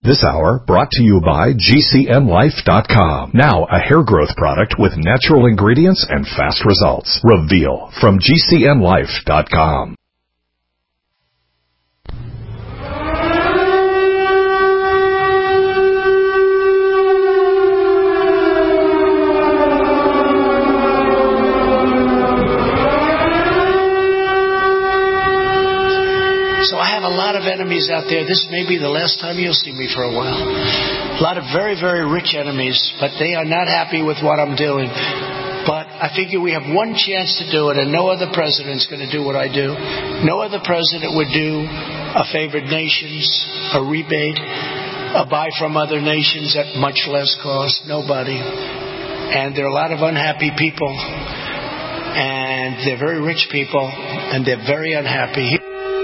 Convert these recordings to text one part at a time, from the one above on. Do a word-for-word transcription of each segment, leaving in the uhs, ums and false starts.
This hour brought to you by G C N Life dot com. Now a hair growth product with natural ingredients and fast results. Reveal from G C N Life dot com. So I have a lot of enemies out there. This may be the last time you'll see me for a while. A lot of very, very rich enemies, but they are not happy with what I'm doing. But I figure we have one chance to do it, and no other president's going to do what I do. No other president would do a favored nations, a rebate, a buy from other nations at much less cost. Nobody. And there are a lot of unhappy people, and they're very rich people, and they're very unhappy.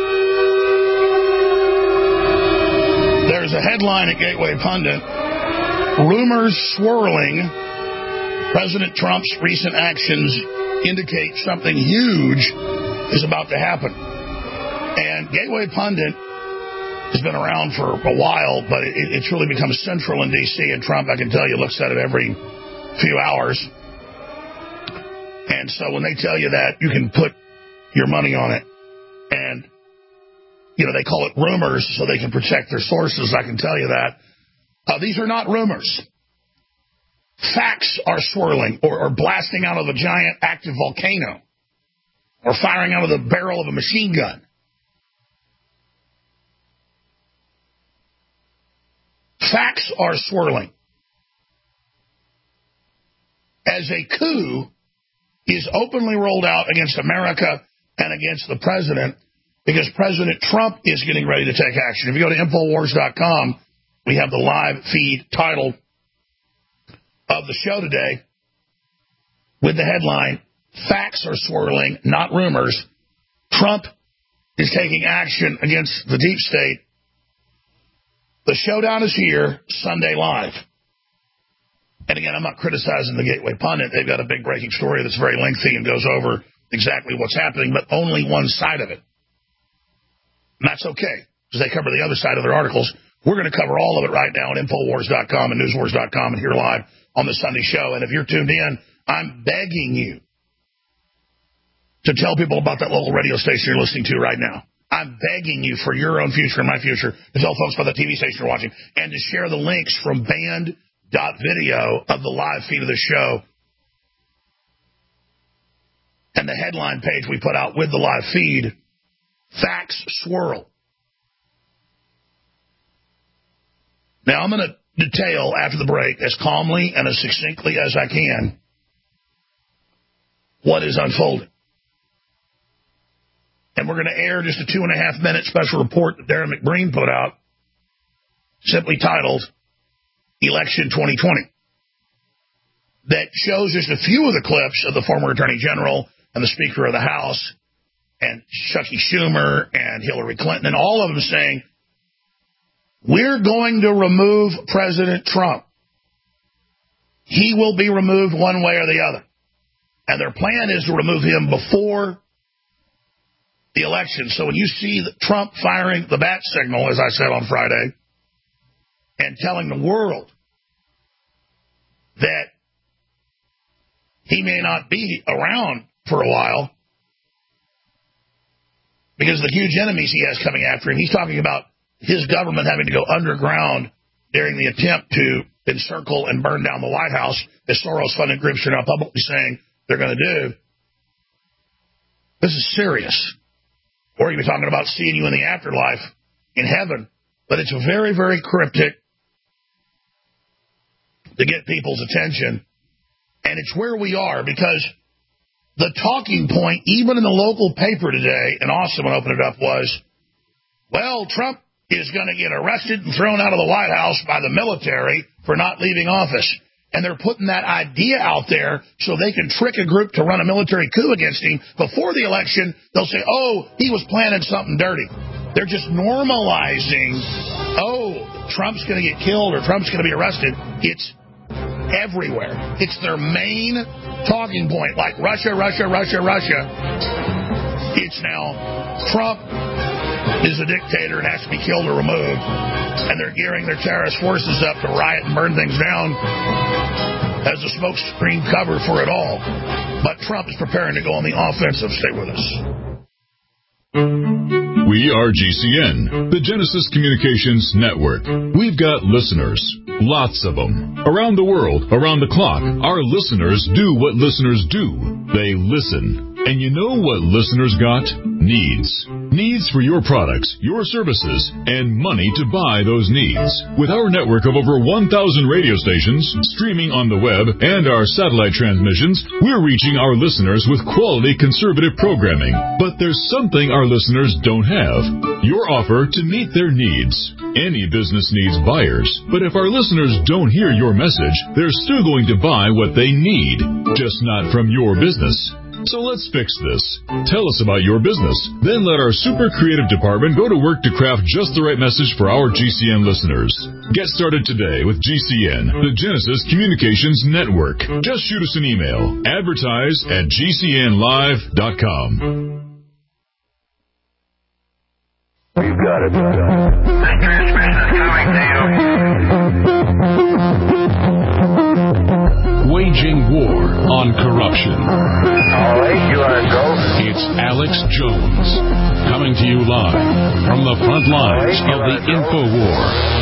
There's a headline at Gateway Pundit, rumors swirling, President Trump's recent actions indicate something huge is about to happen. And Gateway Pundit has been around for a while, but it, it's really become central in D C, and Trump, I can tell you, looks at it every few hours. And so when they tell you that, you can put your money on it. And you know, they call it rumors so they can protect their sources. I can tell you that. Uh, these are not rumors. Facts are swirling or, or blasting out of a giant active volcano or firing out of the barrel of a machine gun. Facts are swirling. As a coup is openly rolled out against America and against the president, because President Trump is getting ready to take action. If you go to Infowars dot com, we have the live feed title of the show today with the headline, Facts Are Swirling, Not Rumors. Trump is taking action against the deep state. The showdown is here, Sunday Live. And again, I'm not criticizing the Gateway Pundit. They've got a big breaking story that's very lengthy and goes over exactly what's happening, but only one side of it. And that's okay, because they cover the other side of their articles. We're going to cover all of it right now at Infowars dot com and Newswars dot com and here live on the Sunday show. And if you're tuned in, I'm begging you to tell people about that local radio station you're listening to right now. I'm begging you for your own future and my future to tell folks about the T V station you're watching and to share the links from band dot video of the live feed of the show and the headline page we put out with the live feed. Facts swirl. Now, I'm going to detail after the break as calmly and as succinctly as I can what is unfolding. And we're going to air just a two and a half minute special report that Darren McBreen put out, simply titled Election twenty twenty, that shows just a few of the clips of the former Attorney General and the Speaker of the House and Chucky Schumer and Hillary Clinton and all of them saying, we're going to remove President Trump. He will be removed one way or the other. And their plan is to remove him before the election. So when you see Trump firing the bat signal, as I said on Friday, and telling the world that he may not be around for a while, because of the huge enemies he has coming after him. He's talking about his government having to go underground during the attempt to encircle and burn down the White House, as Soros-funded groups are now publicly saying they're going to do. This is serious. Or you're talking about seeing you in the afterlife in heaven. But it's very, very cryptic to get people's attention. And it's where we are, because the talking point, even in the local paper today, and Austin would open it up, was, well, Trump is going to get arrested and thrown out of the White House by the military for not leaving office. And they're putting that idea out there so they can trick a group to run a military coup against him. Before the election, they'll say, oh, he was planning something dirty. They're just normalizing, oh, Trump's going to get killed or Trump's going to be arrested. It's everywhere. It's their main talking point, like Russia, Russia, Russia, Russia. It's now Trump is a dictator and has to be killed or removed, and they're gearing their terrorist forces up to riot and burn things down as a smokescreen cover for it all. But Trump is preparing to go on the offensive. Stay with us. We are G C N, the Genesis Communications Network. We've got listeners, lots of them. Around the world, around the clock, our listeners do what listeners do. They listen. And you know what listeners got? Needs. Needs for your products, your services, and money to buy those needs. With our network of over one thousand radio stations, streaming on the web, and our satellite transmissions, we're reaching our listeners with quality conservative programming. But there's something our listeners don't have. Your offer to meet their needs. Any business needs buyers, but if our listeners don't hear your message, they're still going to buy what they need, just not from your business. So let's fix this. Tell us about your business. Then let our super creative department go to work to craft just the right message for our G C N listeners. Get started today with G C N, the Genesis Communications Network. Just shoot us an email. Advertise at G C N live dot com. We've got it. This transmission is coming to you. Waging war on corruption. All right, you want to go? It's Alex Jones, coming to you live from the front lines right, of the info war.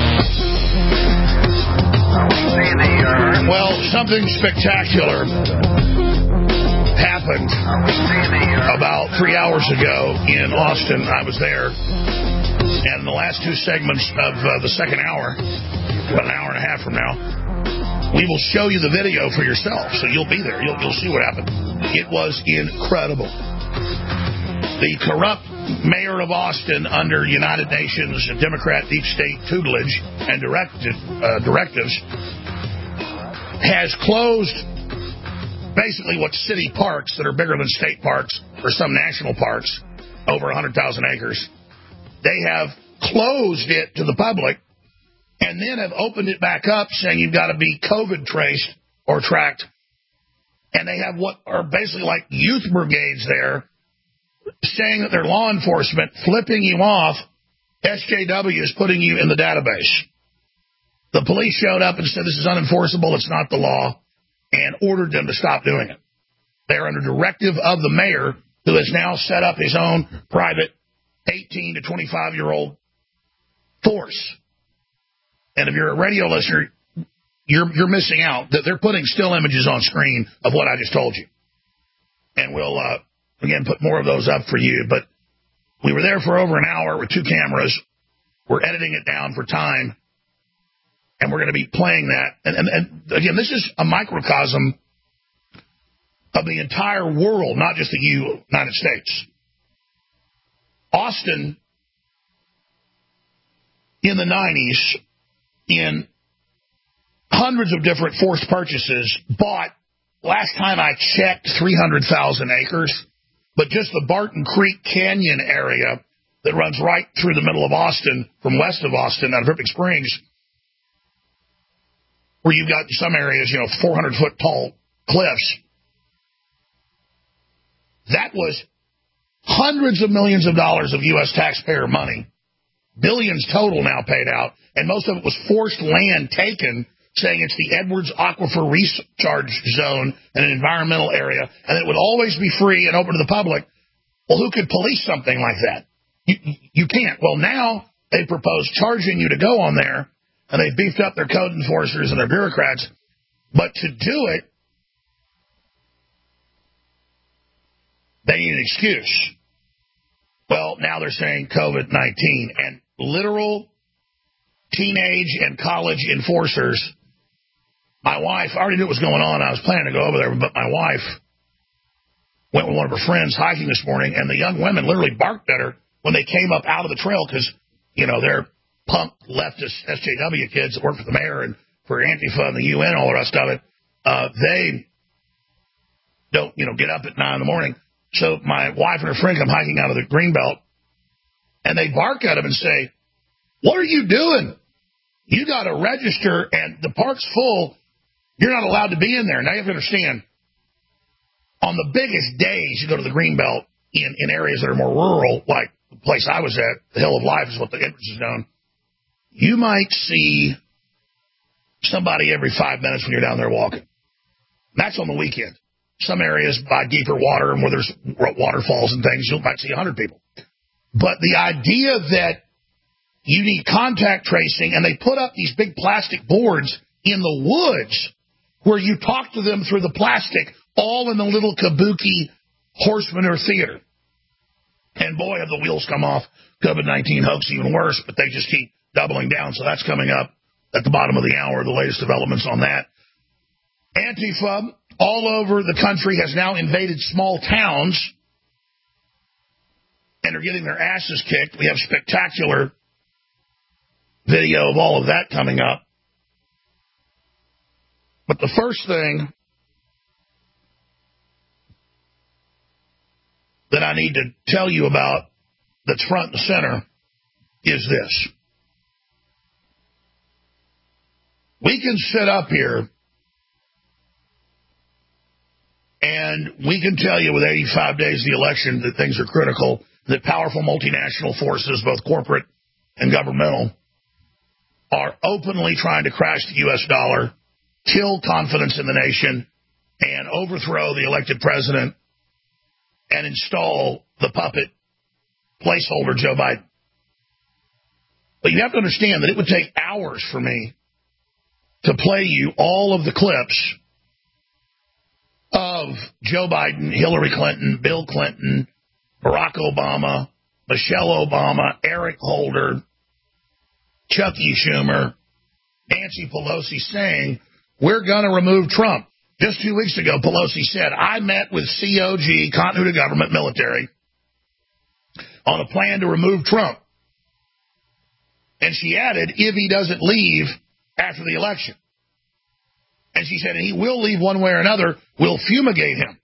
Well, something spectacular happened about three hours ago in Austin. I was there, and in the last two segments of uh, the second hour, about an hour and a half from now, we will show you the video for yourself, so you'll be there. You'll, you'll see what happened. It was incredible. The corrupt mayor of Austin, under United Nations Democrat deep state tutelage and directive, uh, directives, has closed basically what city parks that are bigger than state parks or some national parks, over one hundred thousand acres. They have closed it to the public and then have opened it back up, saying you've got to be COVID traced or tracked. And they have what are basically like youth brigades there, saying that they're law enforcement, flipping you off. S J W is putting you in the database. The police showed up and said this is unenforceable, it's not the law, and ordered them to stop doing it. They're under directive of the mayor, who has now set up his own private eighteen to twenty-five-year-old force. And if you're a radio listener, you're you're missing out. That they're putting still images on screen of what I just told you. And we'll, uh, again, put more of those up for you. But we were there for over an hour with two cameras. We're editing it down for time. And we're going to be playing that. And, and, and again, this is a microcosm of the entire world, not just the United States. Austin, in the nineties, in hundreds of different forced purchases, bought, last time I checked, three hundred thousand acres. But just the Barton Creek Canyon area that runs right through the middle of Austin, from west of Austin, out of Ripon Springs, where you've got some areas, you know, four hundred foot tall cliffs. That was hundreds of millions of dollars of U S taxpayer money, billions total now paid out, and most of it was forced land taken, saying it's the Edwards Aquifer Recharge Zone and an environmental area, and it would always be free and open to the public. Well, who could police something like that? You, you can't. Well, now they propose charging you to go on there, and they've beefed up their code enforcers and their bureaucrats. But to do it, they need an excuse. Well, now they're saying COVID nineteen, and literal teenage and college enforcers. My wife, I already knew what was going on. I was planning to go over there, but my wife went with one of her friends hiking this morning, and the young women literally barked at her when they came up out of the trail because, you know, they're punk leftist S J W kids that work for the mayor and for Antifa and the U N and all the rest of it. Uh, they don't, you know, get up at nine in the morning. So my wife and her friend come hiking out of the Greenbelt, and they bark at them and say, "What are you doing? You got to register, and the park's full. You're not allowed to be in there." Now you have to understand, on the biggest days you go to the Greenbelt in, in areas that are more rural, like the place I was at, the Hill of Life is what the entrance is known, you might see somebody every five minutes when you're down there walking. That's on the weekend. Some areas by deeper water and where there's waterfalls and things, you might see one hundred people. But the idea that you need contact tracing, and they put up these big plastic boards in the woods where you talk to them through the plastic, all in the little kabuki horse manure theater. And boy, have the wheels come off. COVID nineteen hoax even worse, but they just keep doubling down. So that's coming up at the bottom of the hour, the latest developments on that. Antifa all over the country has now invaded small towns and are getting their asses kicked. We have spectacular video of all of that coming up. But the first thing that I need to tell you about that's front and center is this. We can sit up here and we can tell you with eighty-five days of the election that things are critical, that powerful multinational forces, both corporate and governmental, are openly trying to crash the U S dollar, kill confidence in the nation, and overthrow the elected president and install the puppet placeholder Joe Biden. But you have to understand that it would take hours for me to play you all of the clips of Joe Biden, Hillary Clinton, Bill Clinton, Barack Obama, Michelle Obama, Eric Holder, Chuck E. Schumer, Nancy Pelosi saying, we're going to remove Trump. Just two weeks ago, Pelosi said, I met with C O G, Continuity of Government, military, on a plan to remove Trump. And she added, if he doesn't leave after the election. And she said, and he will leave one way or another, we'll fumigate him.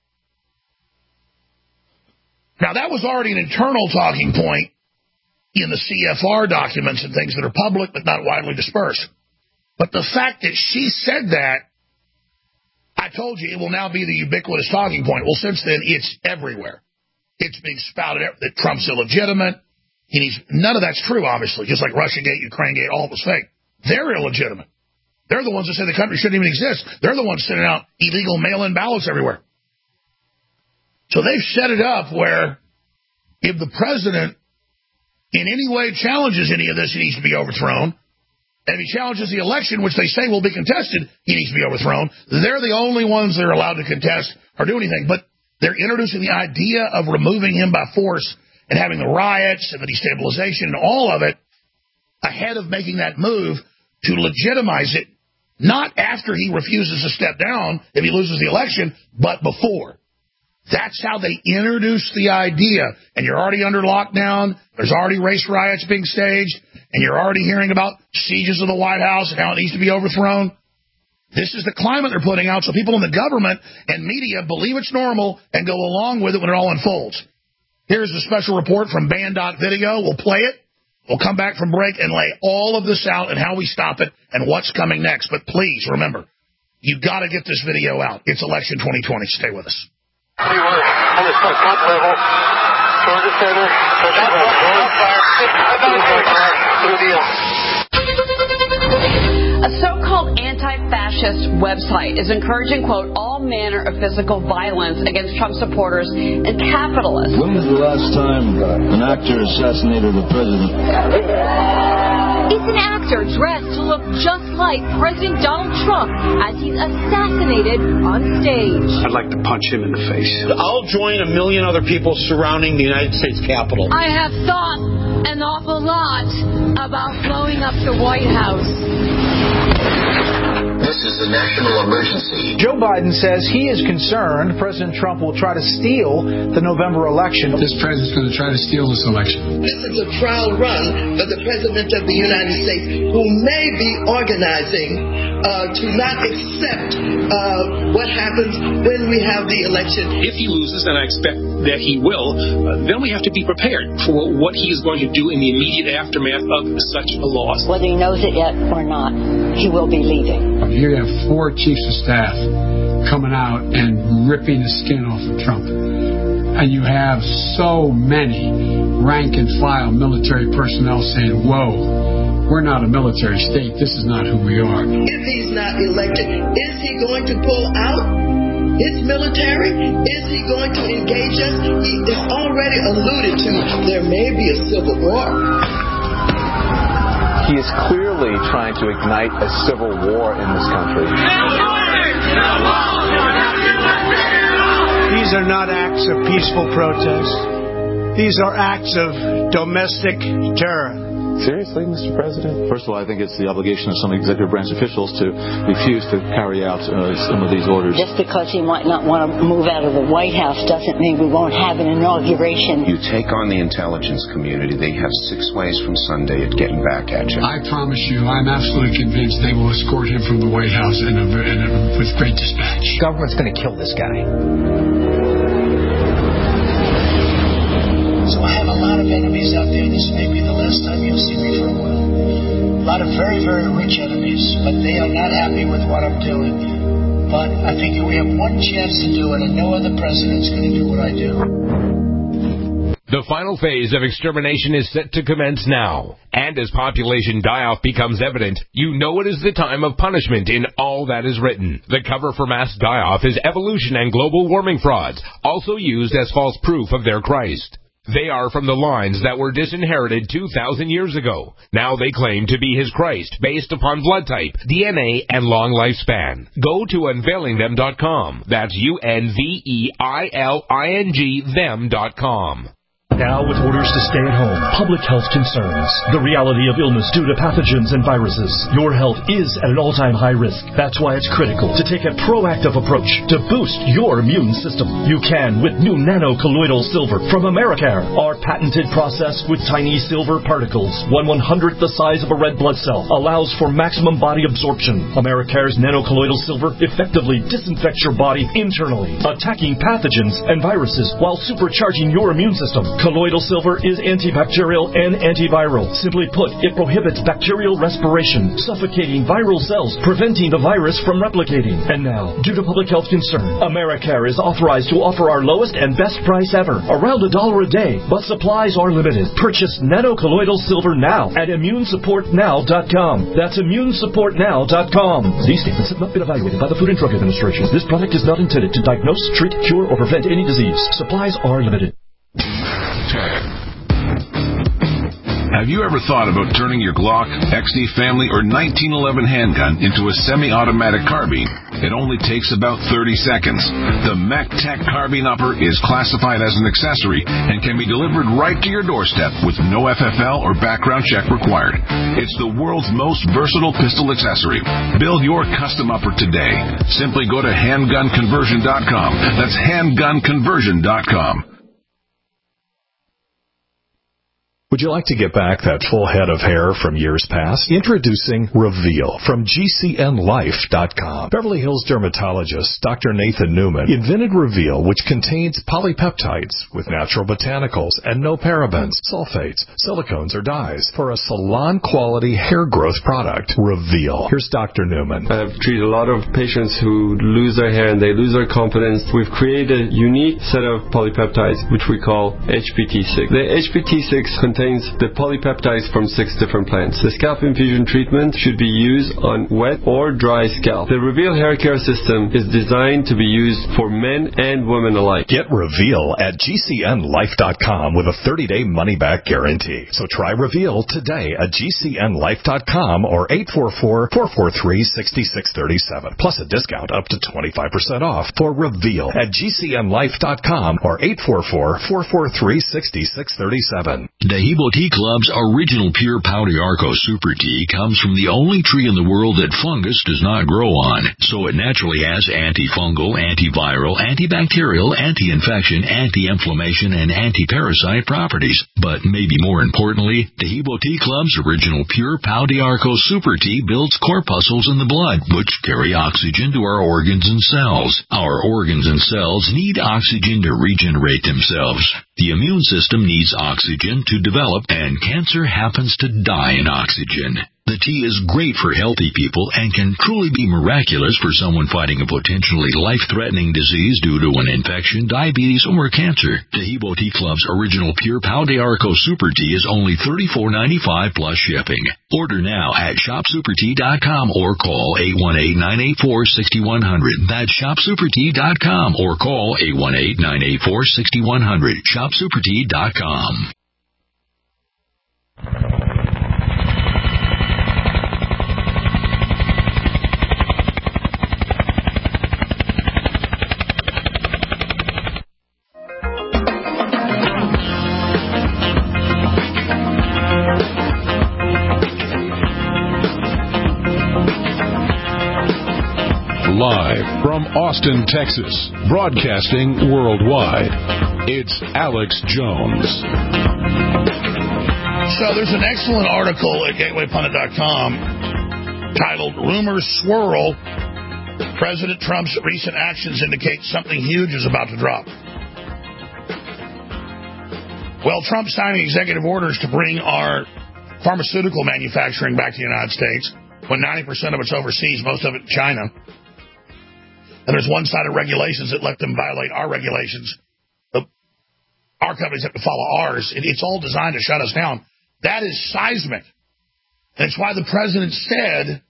Now, that was already an internal talking point in the C F R documents and things that are public but not widely dispersed. But the fact that she said that, I told you it will now be the ubiquitous talking point. Well, since then, it's everywhere. It's being spouted out that Trump's illegitimate. He needs, none of that's true, obviously, just like Russiagate, Ukrainegate, all of it's fake. They're illegitimate. They're the ones that say the country shouldn't even exist. They're the ones sending out illegal mail-in ballots everywhere. So they've set it up where if the president in any way challenges any of this, he needs to be overthrown. And if he challenges the election, which they say will be contested, he needs to be overthrown. They're the only ones that are allowed to contest or do anything. But they're introducing the idea of removing him by force and having the riots and the destabilization and all of it ahead of making that move to legitimize it, not after he refuses to step down if he loses the election, but before. That's how they introduced the idea. And you're already under lockdown. There's already race riots being staged. And you're already hearing about sieges of the White House and how it needs to be overthrown. This is the climate they're putting out so people in the government and media believe it's normal and go along with it when it all unfolds. Here's a special report from Band dot Video. We'll play it. We'll come back from break and lay all of this out and how we stop it and what's coming next. But please remember, you've got to get this video out. It's election twenty twenty. Stay with us. On the top level, toward the center, touch the A so-called anti-fascist website is encouraging, quote, all manner of physical violence against Trump supporters and capitalists. When was the last time an actor assassinated a president? It's an actor dressed to look just like President Donald Trump as he's assassinated on stage. I'd like to punch him in the face. I'll join a million other people surrounding the United States Capitol. I have thought an awful lot about blowing up the White House. This is a national emergency. Joe Biden says he is concerned President Trump will try to steal the November election. This president's going to try to steal this election. This is a trial run for the President of the United States, who may be organizing uh, to not accept uh, what happens when we have the election. If he loses, and I expect that he will, uh, then we have to be prepared for what he is going to do in the immediate aftermath of such a loss. Whether he knows it yet or not, he will be leaving. You have four chiefs of staff coming out and ripping the skin off of Trump. and you have so many rank and file military personnel saying, whoa, we're not a military state. This is not who we are. If he's not elected, is he going to pull out his military? Is he going to engage us? He has already alluded to there may be a civil war. He is clearly trying to ignite a civil war in this country. These are not acts of peaceful protest. These are acts of domestic terror. Seriously, Mister President? First of all, I think it's the obligation of some executive branch officials to refuse to carry out uh, some of these orders. Just because he might not want to move out of the White House doesn't mean we won't have an inauguration. You take on the intelligence community, they have six ways from Sunday at getting back at you. I promise you, I'm absolutely convinced they will escort him from the White House in a, in a, with great dispatch. The government's going to kill this guy. So I have a lot of enemies out there. This may be the last time you'll see me for a while. A lot of very, very rich enemies, but they are not happy with what I'm doing. But I figure we have one chance to do it, and no other president's going to do what I do. The final phase of extermination is set to commence now. And as population die-off becomes evident, you know it is the time of punishment in all that is written. The cover for mass die-off is evolution and global warming frauds, also used as false proof of their Christ. They are from the lines that were disinherited two thousand years ago. Now they claim to be his Christ, based upon blood type, D N A, and long lifespan. Go to unveiling them dot com. That's U N V E I L I N G them dot com. Now with orders to stay at home, public health concerns, the reality of illness due to pathogens and viruses, your health is at an all-time high risk. That's why it's critical to take a proactive approach to boost your immune system. You can with new nano-colloidal silver from Americare. Our patented process with tiny silver particles, one one-hundredth the size of a red blood cell, allows for maximum body absorption. Americare's nano-colloidal silver effectively disinfects your body internally, attacking pathogens and viruses while supercharging your immune system. Colloidal silver is antibacterial and antiviral. Simply put, it prohibits bacterial respiration, suffocating viral cells, preventing the virus from replicating. And now, due to public health concern, Americare is authorized to offer our lowest and best price ever, around a dollar a day, but supplies are limited. Purchase nano-colloidal silver now at immune support now dot com. That's immune support now dot com. These statements have not been evaluated by the Food and Drug Administration. This product is not intended to diagnose, treat, cure, or prevent any disease. Supplies are limited. Have you ever thought about turning your Glock, X D Family, or nineteen eleven handgun into a semi-automatic carbine? It only takes about thirty seconds. The MacTech Carbine Upper is classified as an accessory and can be delivered right to your doorstep with no F F L or background check required. It's the world's most versatile pistol accessory. Build your custom upper today. Simply go to handgun conversion dot com. That's handgun conversion dot com. Would you like to get back that full head of hair from years past? Introducing Reveal from G C N life dot com. Beverly Hills dermatologist Doctor Nathan Newman invented Reveal, which contains polypeptides with natural botanicals and no parabens, sulfates, silicones, or dyes for a salon-quality hair growth product. Reveal. Here's Doctor Newman. I've treated a lot of patients who lose their hair and they lose their confidence. We've created a unique set of polypeptides, which we call H P T six. The H P T six contains contains the polypeptides from six different plants. The scalp infusion treatment should be used on wet or dry scalp. The Reveal hair care system is designed to be used for men and women alike. Get Reveal at G C N life dot com with a thirty-day money-back guarantee. So try Reveal today at G C N life dot com or eight four four, four four three, six six three seven. Plus a discount up to twenty-five percent off for Reveal at G C N life dot com or eight four four, four four three, six six three seven. Hebo Tea Club's original pure Pau d'Arco Super Tea comes from the only tree in the world that fungus does not grow on, so it naturally has antifungal, antiviral, antibacterial, anti-infection, anti-inflammation, and anti-parasite properties. But maybe more importantly, the Hebo Tea Club's original pure Pau d'Arco Super Tea builds corpuscles in the blood, which carry oxygen to our organs and cells. Our organs and cells need oxygen to regenerate themselves. The immune system needs oxygen to develop, and cancer happens to die in oxygen. The tea is great for healthy people and can truly be miraculous for someone fighting a potentially life-threatening disease due to an infection, diabetes, or cancer. Taheebo Tea Club's original Pure Pau de Arco Super Tea is only thirty-four ninety-five plus shipping. Order now at shop super tea dot com or call eight one eight, nine eight four, six one zero zero. That's shop super tea dot com or call eight one eight, nine eight four, six one zero zero. shop super tea dot com. Live from Austin, Texas, broadcasting worldwide, it's Alex Jones. So there's an excellent article at gateway pundit dot com titled Rumors Swirl. President Trump's recent actions indicate something huge is about to drop. Well, Trump signing executive orders to bring our pharmaceutical manufacturing back to the United States when ninety percent of it's overseas, most of it in China. And there's one-sided regulations that let them violate our regulations. Our companies have to follow ours. It's all designed to shut us down. That is seismic. And it's why the president said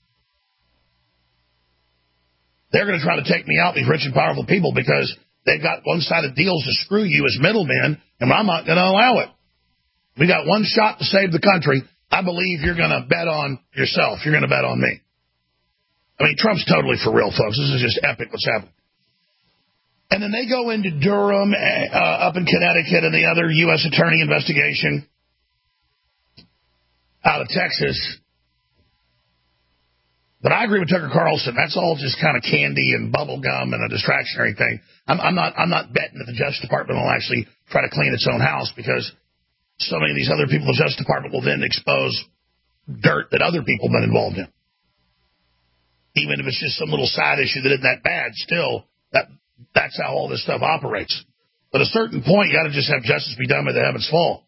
they're going to try to take me out, these rich and powerful people, because they've got one-sided deals to screw you as middlemen, and I'm not going to allow it. We got one shot to save the country. I believe you're going to bet on yourself. You're going to bet on me. I mean, Trump's totally for real, folks. This is just epic what's happening. And then they go into Durham, uh, up in Connecticut, and the other U S attorney investigation out of Texas. But I agree with Tucker Carlson. That's all just kind of candy and bubble gum and a distractionary thing. I'm, I'm not. I'm not betting that the Justice Department will actually try to clean its own house, because so many of these other people in the Justice Department will then expose dirt that other people have been involved in. Even if it's just some little side issue that isn't that bad, still, that that's how all this stuff operates. But at a certain point, you got to just have justice be done by the heavens fall.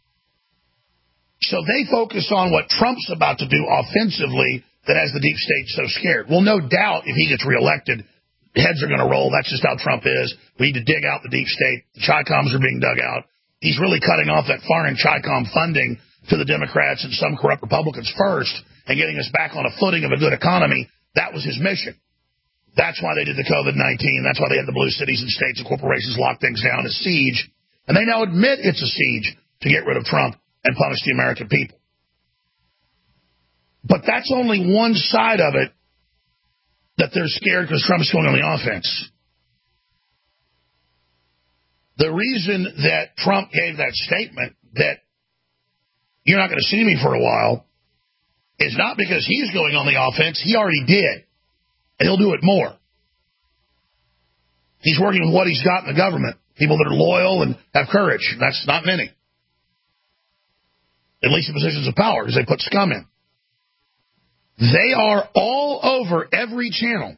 So they focus on what Trump's about to do offensively that has the deep state so scared. Well, no doubt if he gets reelected, heads are going to roll. That's just how Trump is. We need to dig out the deep state. The Chi-Coms are being dug out. He's really cutting off that foreign Chi-Com funding to the Democrats and some corrupt Republicans first and getting us back on a footing of a good economy. That was his mission. That's why they did the COVID nineteen. That's why they had the blue cities and states and corporations lock things down as siege. And they now admit it's a siege to get rid of Trump and punish the American people. But that's only one side of it, that they're scared because Trump's going on the offense. The reason that Trump gave that statement that you're not going to see me for a while is not because he's going on the offense. He already did. And he'll do it more. He's working with what he's got in the government. People that are loyal and have courage. That's not many. At least in positions of power, because they put scum in. They are all over every channel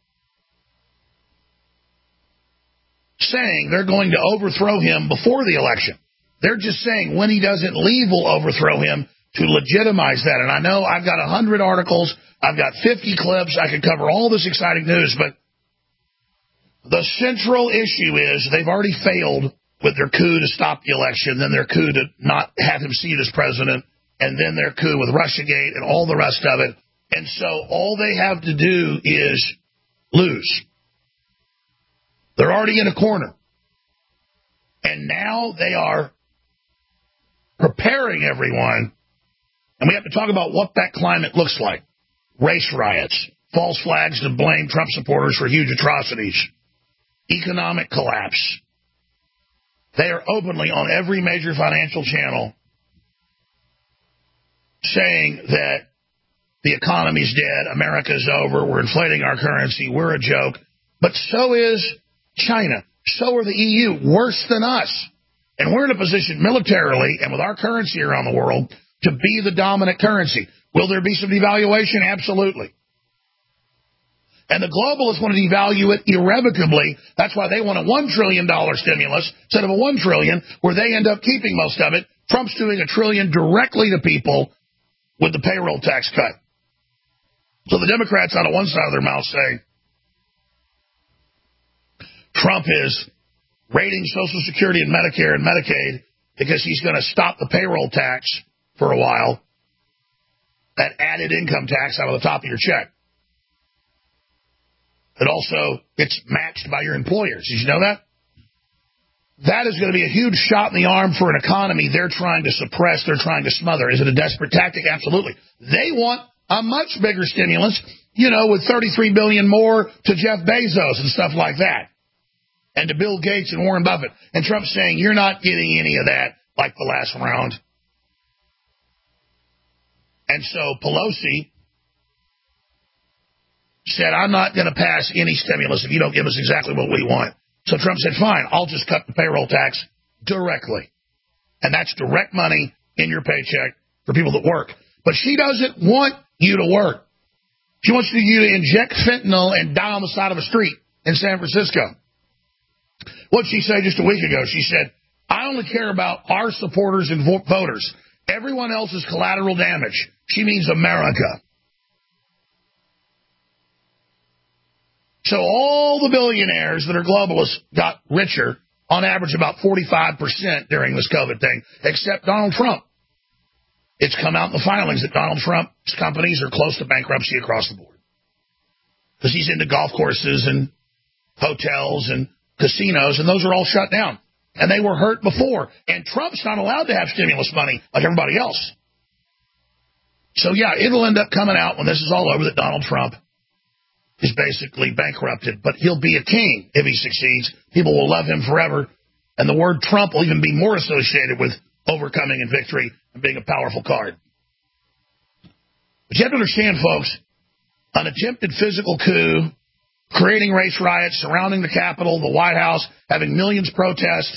saying they're going to overthrow him before the election. They're just saying when he doesn't leave, we'll overthrow him to legitimize that. And I know I've got one hundred articles. I've got fifty clips. I could cover all this exciting news. But the central issue is they've already failed with their coup to stop the election, then their coup to not have him seated as president, and then their coup with Russiagate and all the rest of it. And so all they have to do is lose. They're already in a corner. And now they are preparing everyone. And we have to talk about what that climate looks like. Race riots, false flags to blame Trump supporters for huge atrocities, economic collapse. They are openly on every major financial channel saying that the economy's dead, America's over, we're inflating our currency, we're a joke. But so is China. So are the E U, worse than us. And we're in a position militarily and with our currency around the world to be the dominant currency. Will there be some devaluation? Absolutely. And the globalists want to devalue it irrevocably. That's why they want a one trillion dollars stimulus instead of a one trillion dollars, where they end up keeping most of it. Trump's doing a trillion directly to people with the payroll tax cut. So the Democrats out of one side of their mouth say Trump is raiding Social Security and Medicare and Medicaid because he's going to stop the payroll tax for a while, that added income tax out of the top of your check. It also gets matched by your employers. Did you know that? That is going to be a huge shot in the arm for an economy they're trying to suppress, they're trying to smother. Is it a desperate tactic? Absolutely. They want a much bigger stimulus, you know, with thirty-three billion dollars more to Jeff Bezos and stuff like that, and to Bill Gates and Warren Buffett. And Trump's saying, you're not getting any of that like the last round. And so Pelosi said, I'm not going to pass any stimulus if you don't give us exactly what we want. So Trump said, fine, I'll just cut the payroll tax directly. And that's direct money in your paycheck for people that work. But she doesn't want you to work. She wants you to inject fentanyl and die on the side of a street in San Francisco. What did she say just a week ago? She said, I only care about our supporters and voters. Everyone else is collateral damage. She means America. So all the billionaires that are globalists got richer, on average about forty-five percent during this COVID thing, except Donald Trump. It's come out in the filings that Donald Trump's companies are close to bankruptcy across the board. Because he's into golf courses and hotels and casinos, and those are all shut down. And they were hurt before. And Trump's not allowed to have stimulus money like everybody else. So, yeah, it'll end up coming out when this is all over that Donald Trump is basically bankrupted. But he'll be a king if he succeeds. People will love him forever. And the word Trump will even be more associated with overcoming and victory and being a powerful card. But you have to understand, folks, an attempted physical coup, creating race riots, surrounding the Capitol, the White House, having millions protest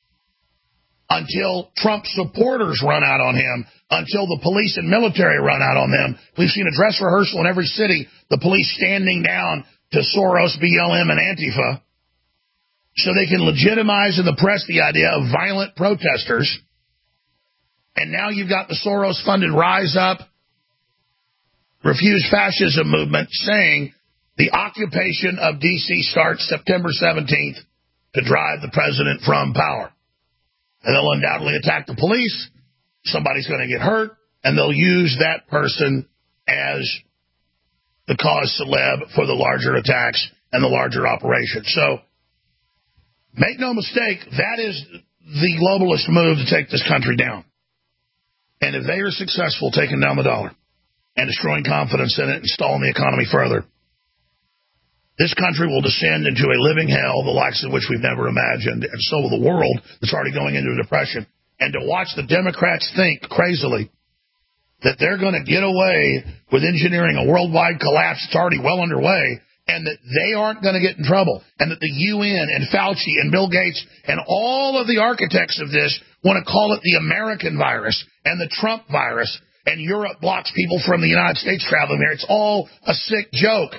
until Trump supporters run out on him, until the police and military run out on them. We've seen a dress rehearsal in every city, the police standing down to Soros, B L M, and Antifa, so they can legitimize in the press the idea of violent protesters. And now you've got the Soros-funded Rise Up, Refuse Fascism movement saying the occupation of D C starts September seventeenth to drive the president from power. And they'll undoubtedly attack the police. Somebody's going to get hurt, and they'll use that person as the cause celeb for the larger attacks and the larger operation. So make no mistake, that is the globalist move to take this country down. And if they are successful taking down the dollar and destroying confidence in it and stalling the economy further, this country will descend into a living hell, the likes of which we've never imagined, and so will the world that's already going into a depression. And to watch the Democrats think crazily that they're going to get away with engineering a worldwide collapse that's already well underway, and that they aren't going to get in trouble, and that the U N and Fauci and Bill Gates and all of the architects of this want to call it the American virus and the Trump virus, and Europe blocks people from the United States traveling there. It's all a sick joke.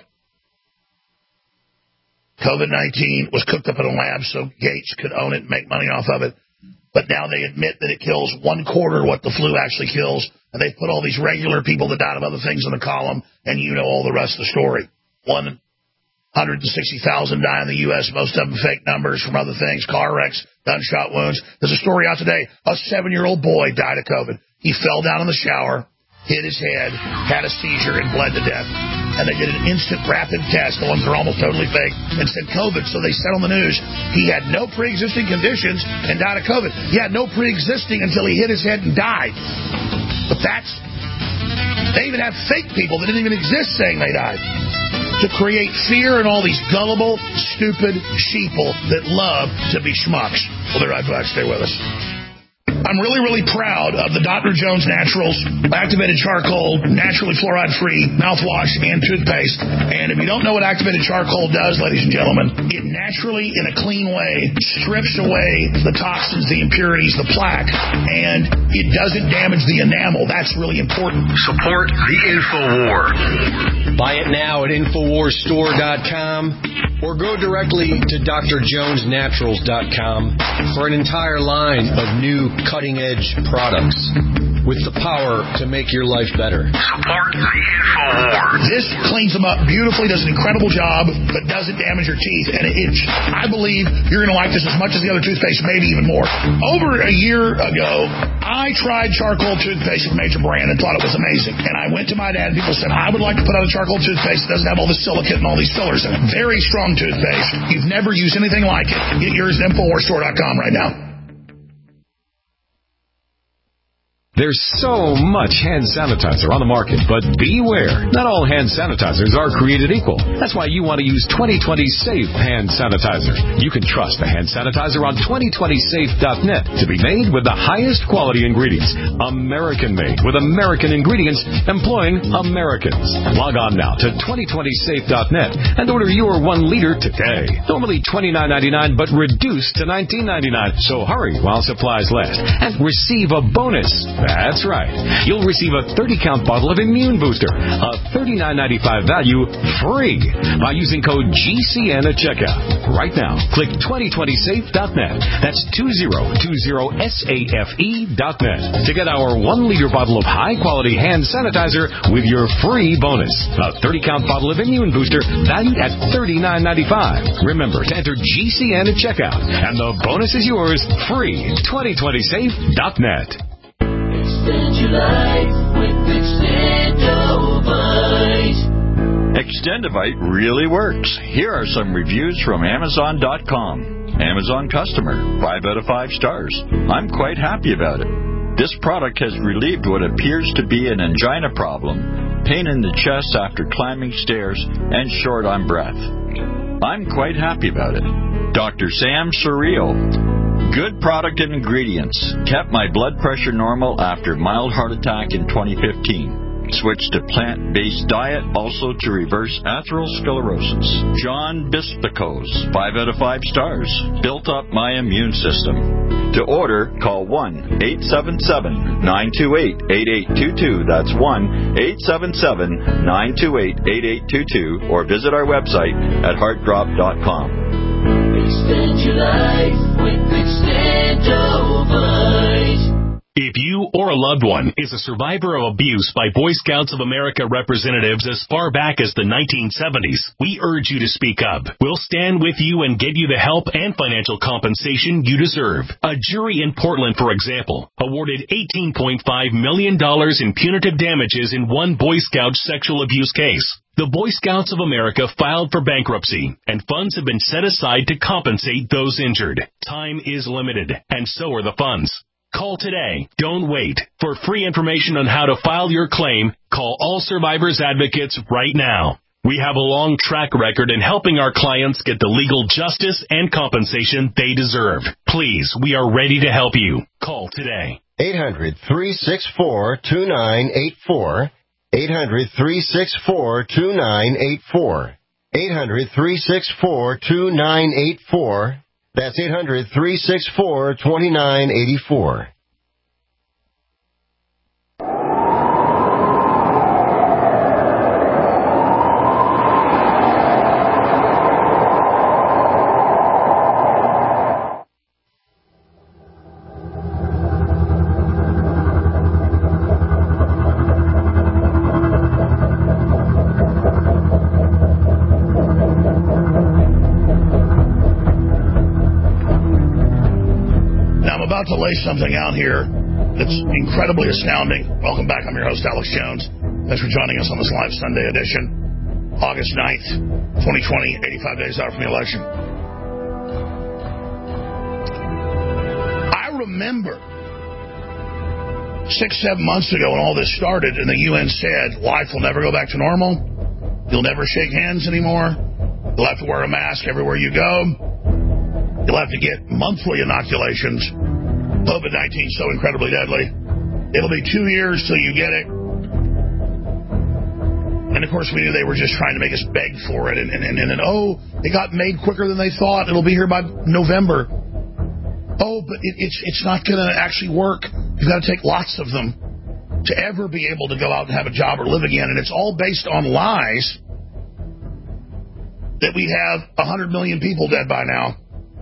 COVID nineteen was cooked up in a lab so Gates could own it and make money off of it. But now they admit that it kills one quarter what the flu actually kills, and they put all these regular people that died of other things in the column, and you know all the rest of the story. one hundred sixty thousand die in the U S, most of them fake numbers from other things, car wrecks, gunshot wounds. There's a story out today. A seven-year-old boy died of COVID. He fell down in the shower, hit his head, had a seizure, and bled to death. And they did an instant rapid test, the ones that are almost totally fake, and said COVID. So they said on the news he had no pre-existing conditions and died of COVID. He had no pre-existing until he hit his head and died. But that's... They even have fake people that didn't even exist saying they died, to create fear in all these gullible, stupid sheeple that love to be schmucks. We'll be right back. Stay with us. I'm really, really proud of the Doctor Jones Naturals Activated Charcoal, naturally fluoride-free mouthwash and toothpaste. And if you don't know what activated charcoal does, ladies and gentlemen, it naturally, in a clean way, strips away the toxins, the impurities, the plaque, and it doesn't damage the enamel. That's really important. Support the InfoWar. Buy it now at Infowars Store dot com. or go directly to D R jones naturals dot com for an entire line of new cutting-edge products with the power to make your life better. Support the InfoWars. This cleans them up beautifully, does an incredible job, but doesn't damage your teeth. And it, I believe you're going to like this as much as the other toothpaste, maybe even more. Over a year ago, I tried charcoal toothpaste from Major Brand and thought it was amazing. And I went to my dad and people said, I would like to put out a charcoal toothpaste that doesn't have all this silicate and all these fillers in it. Very strong toothpaste. You've never used anything like it. Get yours at Infowars Store dot com right now. There's so much hand sanitizer on the market, but beware. Not all hand sanitizers are created equal. That's why you want to use twenty twenty Safe Hand Sanitizer. You can trust the hand sanitizer on twenty twenty safe dot net to be made with the highest quality ingredients. American-made with American ingredients employing Americans. Log on now to twenty twenty safe dot net and order your one liter today. Normally twenty-nine ninety-nine, but reduced to nineteen ninety-nine. So hurry while supplies last and receive a bonus. That's right. You'll receive a thirty count bottle of Immune Booster, a thirty-nine ninety-five value, free by using code G C N at checkout. Right now, click twenty twenty safe dot net. That's two zero two zero safe dot net to get our one liter bottle of high-quality hand sanitizer with your free bonus. A thirty count bottle of Immune Booster valued at thirty-nine ninety-five. Remember to enter G C N at checkout, and the bonus is yours free. twenty twenty safe dot net. Extend your life with Extendovite. Extendovite really works. Here are some reviews from Amazon dot com. Amazon customer, five out of five stars. I'm quite happy about it. This product has relieved what appears to be an angina problem, pain in the chest after climbing stairs, and short on breath. I'm quite happy about it. Doctor Sam Surreal. Good product and ingredients. Kept my blood pressure normal after mild heart attack in twenty fifteen. Switched to plant-based diet, also to reverse atherosclerosis. John Bispicos, five out of five stars. Built up my immune system. To order, call one eight seven seven nine two eight eight eight two two. That's one eight seven seven nine two eight eight eight two two. Or visit our website at heart drop dot com. Extend your life with Extendovite. If you or a loved one is a survivor of abuse by Boy Scouts of America representatives as far back as the nineteen seventies, we urge you to speak up. We'll stand with you and get you the help and financial compensation you deserve. A jury in Portland, for example, awarded eighteen point five million dollars in punitive damages in one Boy Scout sexual abuse case. The Boy Scouts of America filed for bankruptcy, and funds have been set aside to compensate those injured. Time is limited, and so are the funds. Call today. Don't wait. For free information on how to file your claim, call All Survivors Advocates right now. We have a long track record in helping our clients get the legal justice and compensation they deserve. Please, we are ready to help you. Call today. eight hundred three six four two nine eight four. eight hundred three six four two nine eight four. eight hundred three six four two nine eight four. That's eight hundred three six four two nine eight four. To lay something out here that's incredibly astounding. Welcome back. I'm your host, Alex Jones. Thanks for joining us on this live Sunday edition, August ninth, twenty twenty, eighty-five days out from the election. I remember six, seven months ago when all this started and the U N said life will never go back to normal. You'll never shake hands anymore. You'll have to wear a mask everywhere you go. You'll have to get monthly inoculations. COVID nineteen is so incredibly deadly. It'll be two years till you get it. And, of course, we knew they were just trying to make us beg for it. And, and, and, and, and oh, it got made quicker than they thought. It'll be here by November. Oh, but it, it's it's not going to actually work. You've got to take lots of them to ever be able to go out and have a job or live again. And it's all based on lies that we have one hundred million people dead by now.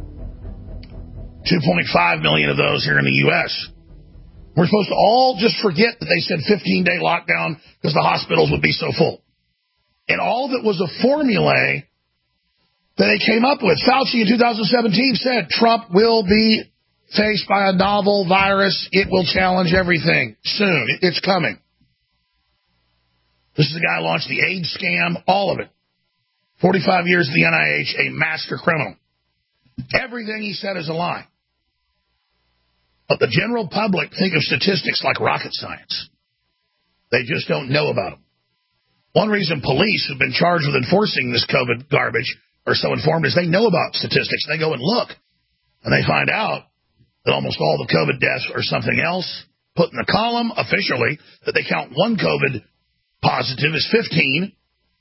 two point five million of those here in the U S We're supposed to all just forget that they said fifteen-day lockdown because the hospitals would be so full. And all that was a formulae that they came up with. Fauci in two thousand seventeen said Trump will be faced by a novel virus. It will challenge everything soon. It's coming. This is the guy who launched the AIDS scam, all of it. forty-five years at the N I H, a master criminal. Everything he said is a lie. But the general public think of statistics like rocket science. They just don't know about them. One reason police who've been charged with enforcing this COVID garbage are so informed is they know about statistics. They go and look, and they find out that almost all the COVID deaths are something else. Put in the column officially that they count one COVID positive as fifteen,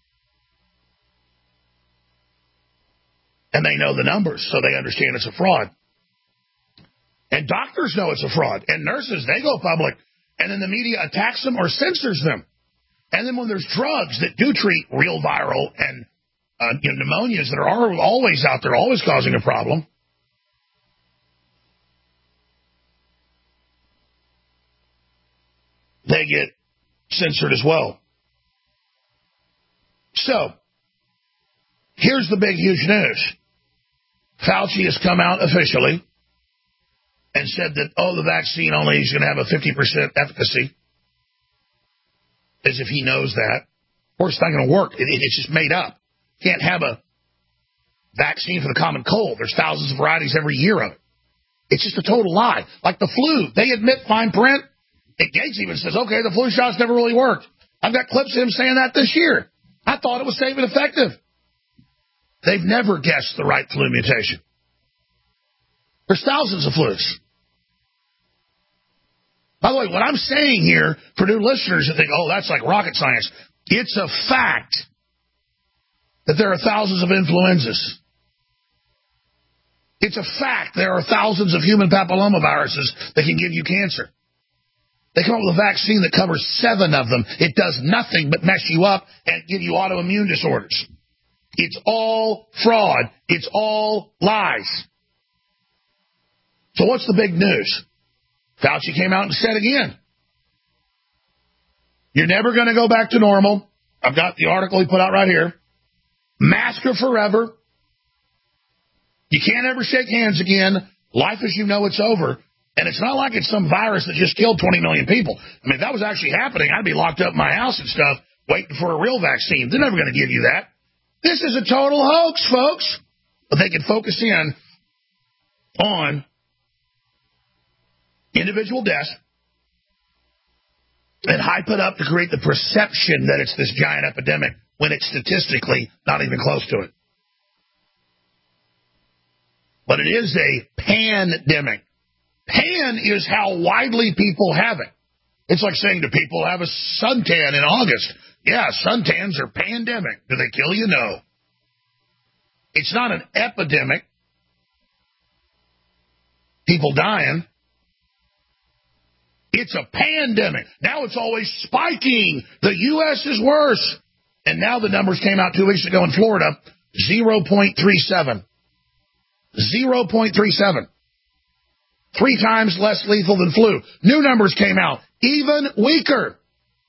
and they know the numbers, so they understand it's a fraud. And doctors know it's a fraud. And nurses, they go public, and then the media attacks them or censors them. And then when there's drugs that do treat real viral and uh, you know, pneumonias that are always out there, always causing a problem, they get censored as well. So, here's the big, huge news. Fauci has come out officially and said that, oh, the vaccine only is going to have a fifty percent efficacy, as if he knows that. Of course, it's not going to work. It, it, it's just made up. Can't have a vaccine for the common cold. There's thousands of varieties every year of it. It's just a total lie. Like the flu. They admit fine print. And Gates even says, okay, the flu shots never really worked. I've got clips of him saying that this year. I thought it was safe and effective. They've never guessed the right flu mutation. There's thousands of flus. By the way, what I'm saying here, for new listeners that think, oh, that's like rocket science, it's a fact that there are thousands of influenzas. It's a fact there are thousands of human papillomaviruses that can give you cancer. They come up with a vaccine that covers seven of them. It does nothing but mess you up and give you autoimmune disorders. It's all fraud. It's all lies. So what's the big news? Fauci came out and said again, you're never going to go back to normal. I've got the article he put out right here. Mask her forever. You can't ever shake hands again. Life as you know it's over. And it's not like it's some virus that just killed twenty million people. I mean, if that was actually happening, I'd be locked up in my house and stuff waiting for a real vaccine. They're never going to give you that. This is a total hoax, folks. But they can focus in on individual deaths and hype it up to create the perception that it's this giant epidemic when it's statistically not even close to it. But it is a pandemic. Pan is how widely people have it. It's like saying to people, have a suntan in August. Yeah, suntans are pandemic. Do they kill you? No. It's not an epidemic. People dying. It's a pandemic. Now it's always spiking. The U S is worse. And now the numbers came out two weeks ago in Florida, zero point three seven. zero point three seven. Three times less lethal than flu. New numbers came out, even weaker.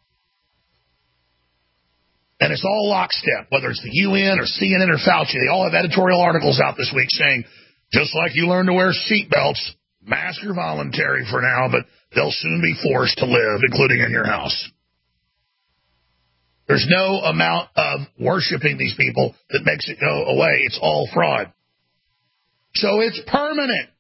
And it's all lockstep, whether it's the U N or C N N or Fauci. They all have editorial articles out this week saying, just like you learn to wear seatbelts, masks are voluntary for now, but they'll soon be forced to live, including in your house. There's no amount of worshiping these people that makes it go away. It's all fraud. So it's permanent.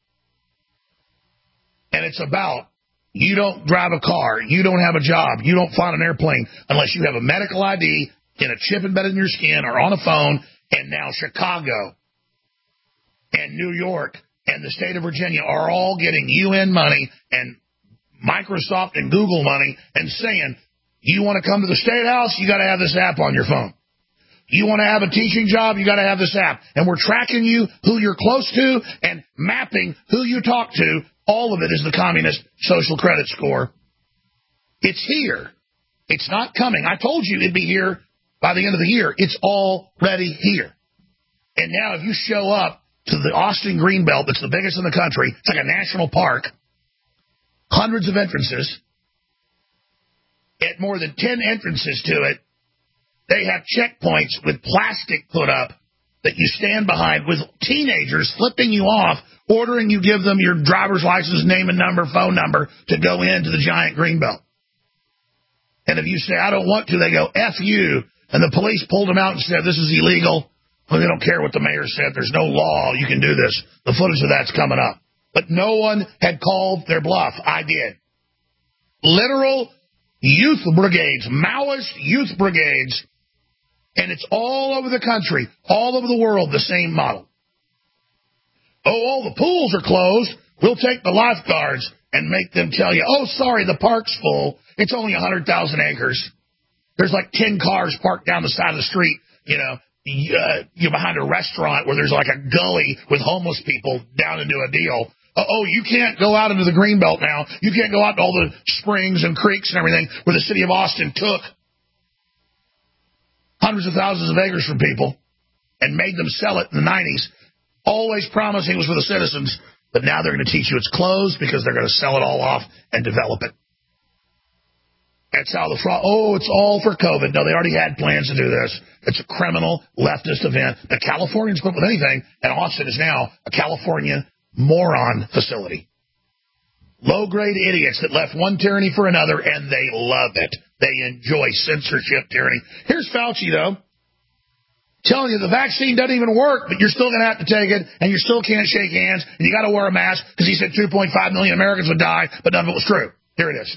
And it's about, you don't drive a car, you don't have a job, you don't fly an airplane unless you have a medical I D in a chip embedded in your skin or on a phone. And now Chicago and New York and the state of Virginia are all getting U N money and Microsoft and Google money and saying, you want to come to the State House, you got to have this app on your phone. You want to have a teaching job, you got to have this app. And we're tracking you, who you're close to, and mapping who you talk to. All of it is the communist social credit score. It's here. It's not coming. I told you it'd be here by the end of the year. It's already here. And now if you show up to the Austin Greenbelt, that's the biggest in the country, it's like a national park, hundreds of entrances, at more than ten entrances to it, they have checkpoints with plastic put up that you stand behind with teenagers flipping you off, ordering you give them your driver's license, name and number, phone number to go into the giant Greenbelt. And if you say, I don't want to, they go, F you. And the police pulled them out and said, this is illegal. Well, they don't care what the mayor said. There's no law. You can do this. The footage of that's coming up. But no one had called their bluff. I did. Literal youth brigades, Maoist youth brigades. And it's all over the country, all over the world, the same model. Oh, all the pools are closed. We'll take the lifeguards and make them tell you, oh, sorry, the park's full. It's only one hundred thousand acres. There's like ten cars parked down the side of the street, you know, uh, you're behind a restaurant where there's like a gully with homeless people down into a deal. Uh, oh, you can't go out into the Greenbelt now. You can't go out to all the springs and creeks and everything where the city of Austin took hundreds of thousands of acres from people and made them sell it in the nineties, always promising it was for the citizens. But now they're going to teach you it's closed because they're going to sell it all off and develop it. That's how the fraud, oh, it's all for COVID. No, they already had plans to do this. It's a criminal leftist event. The Californians put with anything, and Austin is now a California moron facility. Low-grade idiots that left one tyranny for another, and they love it. They enjoy censorship tyranny. Here's Fauci, though, telling you the vaccine doesn't even work, but you're still going to have to take it, and you still can't shake hands, and you got to wear a mask because he said two point five million Americans would die, but none of it was true. Here it is.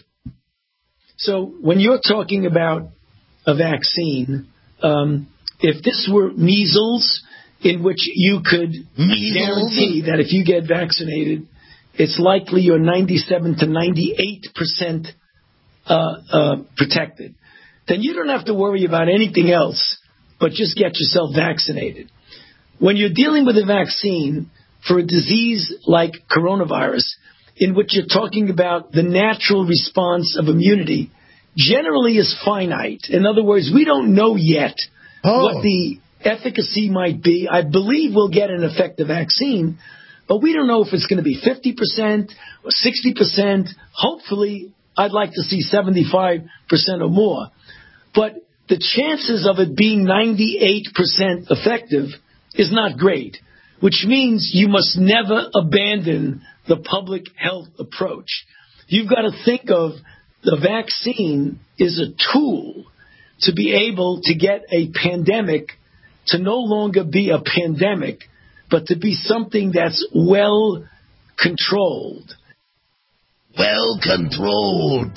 So when you're talking about a vaccine, um, if this were measles, in which you could measles? guarantee that if you get vaccinated, it's likely you're ninety-seven to ninety-eight percent uh, uh, protected, then you don't have to worry about anything else but just get yourself vaccinated. When you're dealing with a vaccine for a disease like coronavirus, in which you're talking about the natural response of immunity, generally is finite. In other words, we don't know yet oh. what the efficacy might be. I believe we'll get an effective vaccine, but we don't know if it's going to be fifty percent or sixty percent. Hopefully, I'd like to see seventy-five percent or more. But the chances of it being ninety-eight percent effective is not great, which means you must never abandon the public health approach. You've got to think of the vaccine is a tool to be able to get a pandemic to no longer be a pandemic, but to be something that's well controlled. Well controlled.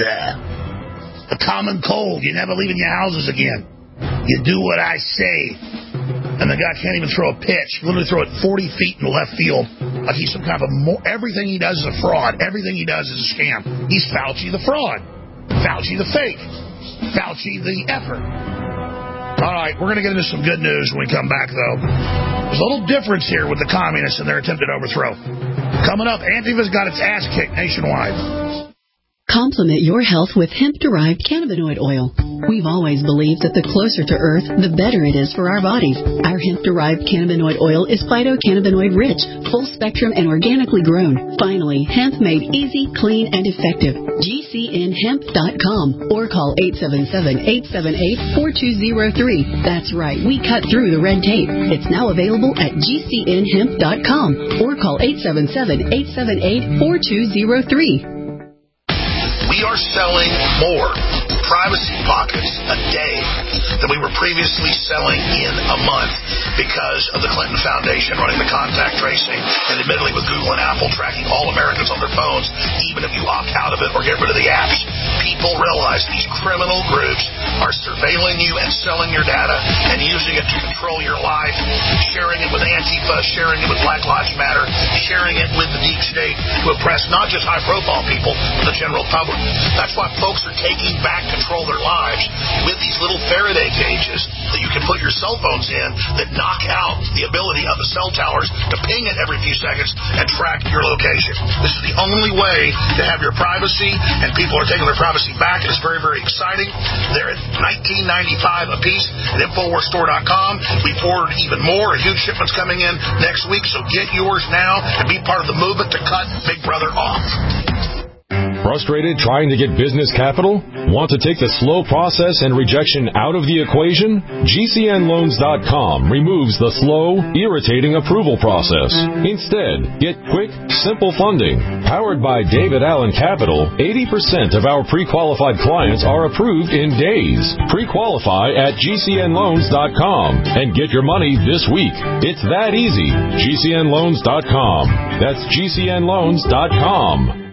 A common cold. You never leave in your houses again. You do what I say. And the guy can't even throw a pitch. Literally throw it forty feet in the left field. Like he's some kind of a... Mo- everything he does is a fraud. Everything he does is a scam. He's Fauci the fraud. Fauci the fake. Fauci the effer. All right, we're going to get into some good news when we come back, though. There's a little difference here with the communists and their attempted overthrow. Coming up, Antifa's got its ass kicked nationwide. Complement your health with hemp-derived cannabinoid oil. We've always believed that the closer to Earth, the better it is for our bodies. Our hemp-derived cannabinoid oil is phytocannabinoid-rich, full-spectrum, and organically grown. Finally, hemp made easy, clean, and effective. G C N hemp dot com or call eight seven seven, eight seven eight, four two zero three. That's right, we cut through the red tape. It's now available at G C N hemp dot com or call eight seven seven, eight seven eight, four two zero three. We are selling more privacy pockets a day than we were previously selling in a month because of the Clinton Foundation running the contact tracing and admittedly with Google and Apple tracking all Americans on their phones, even if you opt out of it or get rid of the apps. People realize these criminal groups are surveilling you and selling your data and using it to control your life, sharing it with Antifa, sharing it with Black Lives Matter, sharing it with the deep state to oppress not just high-profile people, but the general public. That's why folks are taking back control of their lives with these little fairy Faraday cages that you can put your cell phones in that knock out the ability of the cell towers to ping it every few seconds and track your location. This is the only way to have your privacy, and people are taking their privacy back. It's very, very exciting. They're at nineteen ninety-five a piece at Infowars Store dot com. We've ordered even more. A huge shipment's coming in next week, so get yours now and be part of the movement to cut Big Brother off. Frustrated trying to get business capital? Want to take the slow process and rejection out of the equation? G C N Loans dot com removes the slow, irritating approval process. Instead, get quick, simple funding. Powered by David Allen Capital, eighty percent of our pre-qualified clients are approved in days. Pre-qualify at G C N Loans dot com and get your money this week. It's that easy. G C N Loans dot com. That's G C N Loans dot com.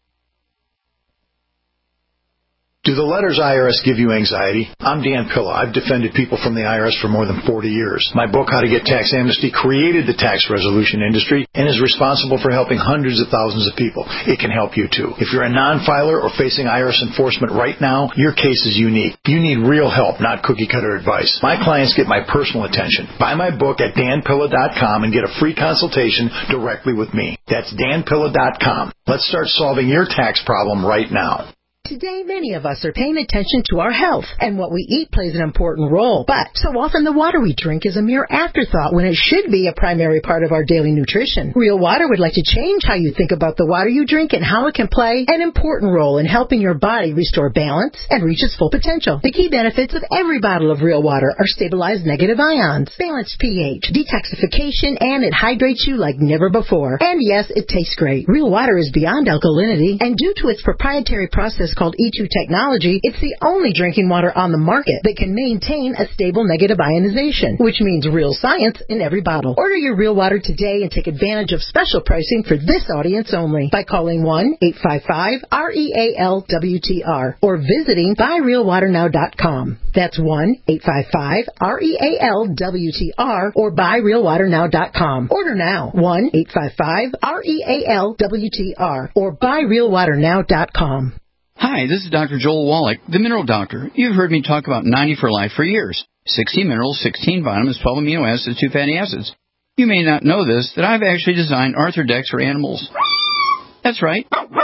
Do the letters I R S give you anxiety? I'm Dan Pilla. I've defended people from the I R S for more than forty years. My book, How to Get Tax Amnesty, created the tax resolution industry and is responsible for helping hundreds of thousands of people. It can help you, too. If you're a non-filer or facing I R S enforcement right now, your case is unique. You need real help, not cookie-cutter advice. My clients get my personal attention. Buy my book at Dan Pilla dot com and get a free consultation directly with me. That's Dan Pilla dot com. Let's start solving your tax problem right now. Today, many of us are paying attention to our health, and what we eat plays an important role. But so often the water we drink is a mere afterthought when it should be a primary part of our daily nutrition. Real Water would like to change how you think about the water you drink and how it can play an important role in helping your body restore balance and reach its full potential. The key benefits of every bottle of Real Water are stabilized negative ions, balanced pH, detoxification, and it hydrates you like never before. And yes, it tastes great. Real Water is beyond alkalinity, and due to its proprietary process called E two technology, it's the only drinking water on the market that can maintain a stable negative ionization, which means real science in every bottle. Order your Real Water today and take advantage of special pricing for this audience only by calling one eight five five R E A L W T R or visiting buy real water now dot com. That's one eight five five R E A L W T R or buy real water now dot com. Order now, one eight five five R E A L W T R or buy real water now dot com. Hi, this is Doctor Joel Wallach, the Mineral Doctor. You've heard me talk about ninety for Life for years. sixty minerals, sixteen vitamins, twelve amino acids, two fatty acids. You may not know this, that I've actually designed Arthrodex for animals. That's right.